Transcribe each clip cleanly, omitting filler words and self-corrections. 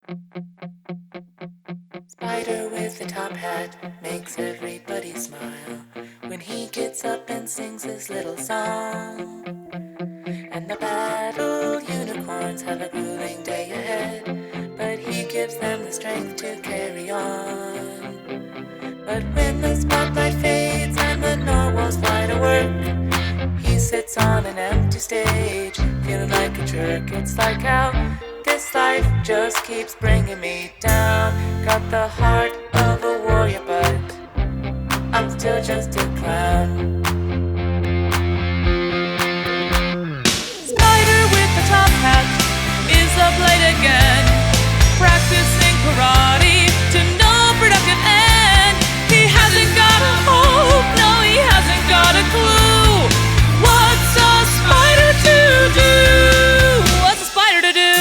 Spider with the top hat makes everybody smile when he gets up and sings his little song. And the battle unicorns have a grueling day ahead, but he gives them the strength to carry on. But when the spotlight fades and the narwhals fly to work, he sits on an empty stage, feeling like a jerk. It's like how this life just keeps bringing me down. Got the heart of a warrior, but I'm still just a clown. Spider with the top hat is up late again, practicing karate to no productive end. He hasn't got a hope, no, he hasn't got a clue. What's a spider to do? What's a spider to do?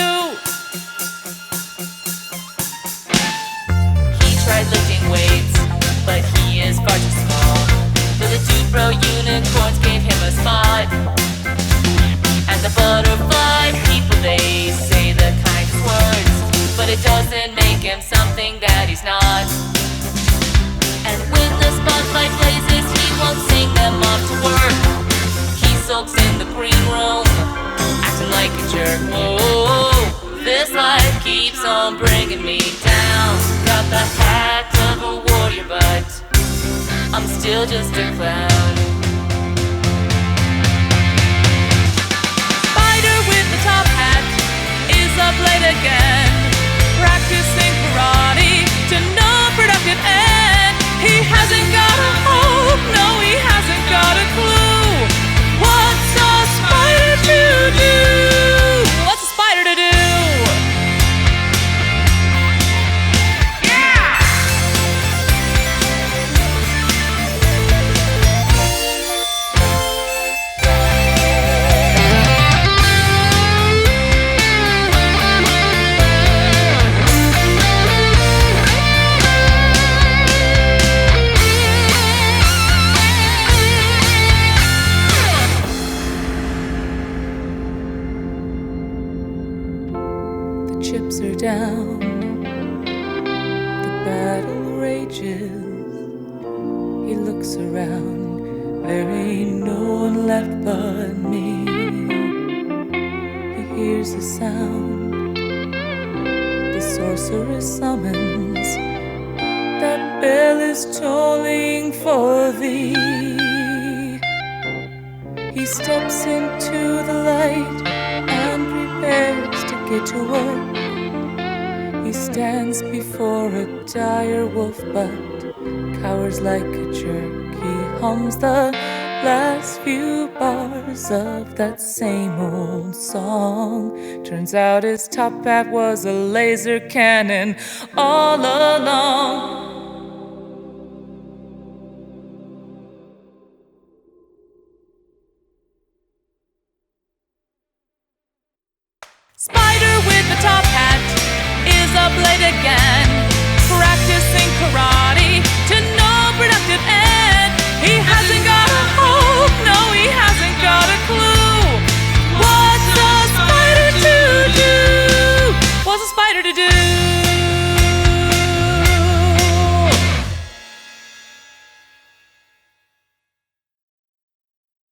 He tried lifting weights, but he is far too small. So the two bro unicorns gave him a spot. And the butterfly people, they say the kindest words, but it doesn't make him something that he's not. And when the spotlight blazes, he won't sing them off to work. He sulks in the green room, acting like a jerk. Whoa, this life keeps on bringing me down. Got the hat of a warrior, but I'm still just a clown. Spider with the top hat is up late again, practicing karate to no productive end. He hasn't got a hope, no, he hasn't got a clue. What's a spider to do? What's a spider to do? Yeah! The chips are down, the battle rages. He looks around, there ain't no one left but me. He hears a sound, the sorceress summons. That bell is tolling for thee. He steps into the light and prepares to get to work. He stands before a dire wolf, but cowers like a jerk. He hums the last few bars of that same old song. Turns out his top hat was a laser cannon all along. Spider with the top hat is up late again, practicing karate